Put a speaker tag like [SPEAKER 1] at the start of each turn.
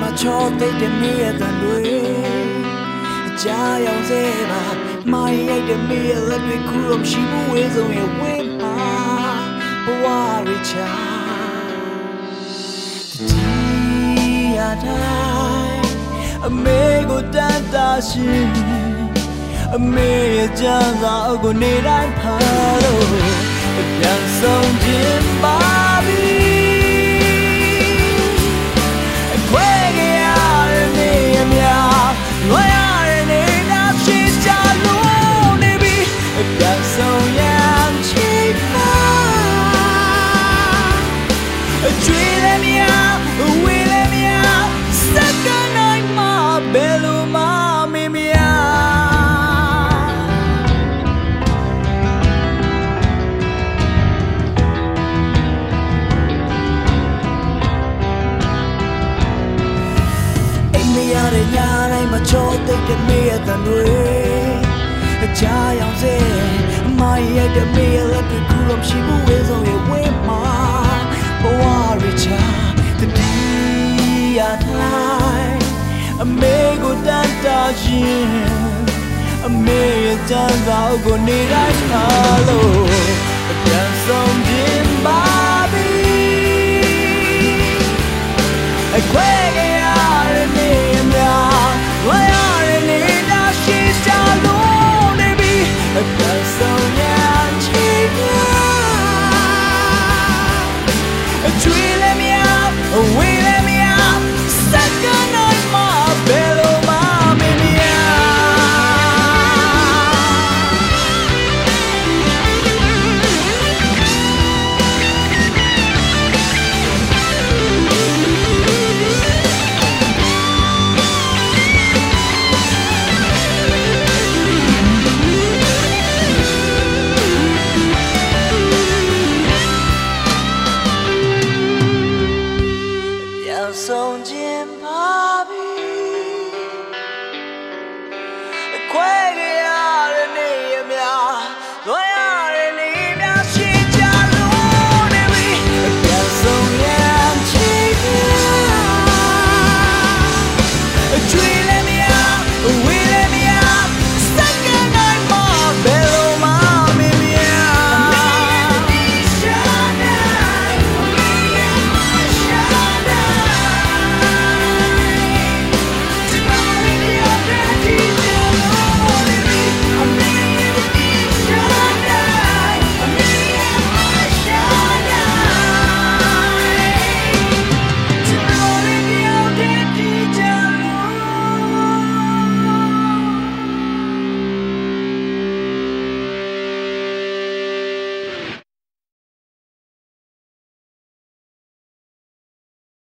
[SPEAKER 1] ချောသိတဲ့မေရဲ့တန်တွေကြားရောက်စေပါမိုင်းရိုက်တဲ့မေရဲ့လက်တွေခုတော့မရှိဘူးဝေးဆုံးရဲ့ဝေးမှာဘဝရချာဒီရတိုင်းအမေကိုတန်တာရှင်အမေရဲ့ကြမ်းစာအုပ်ကိုနေတိုင်းဖတ်လို့ပြန်ဆုံးခြင်းပါပြီညာတိုင်းမချောသိတဲ့မေရဲ့တန်တွေကြားရောက်စေမိုင်းရိုက်တဲ့မေရဲ့လက်တွေခုတော့မရှိဘူးဝေးဆုံးရဲ့ဝေးမှာဘဝရချာတတိယတိုင်းအမေကိုတန်တာရှင်အမေရဲ့ကြမ်းစာအုပ်ကိုနေတိုင်းထားလို့ပြန်ဆုံးခြင်းပါပြီအခွဲကရတဲ့နေများဝါရတဲ့နေတာရှိကြလို့နေပြီပြန်ဆုံးရချင်များကျွေးလည်းမရဝေးလည်းမရစက္ကန့်တိုင်းမှာဘယ်လိုမှမမြင်ဆုံးခြင်းပါ